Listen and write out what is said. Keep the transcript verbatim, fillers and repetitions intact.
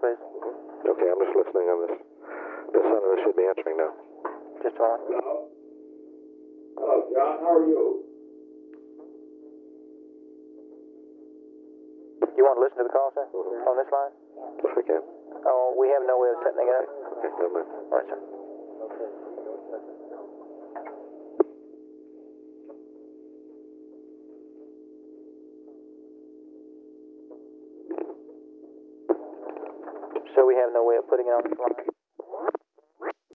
please. Okay, I'm just listening on this. The senator should be answering now. Just a moment. Hello? Hello, John, how are you? You want to listen to the call, sir? Mm-hmm. On this line? Yes, we can. Oh, we have no way of setting it up. Okay, never mind. All right, sir. So we have no way of putting it on this line?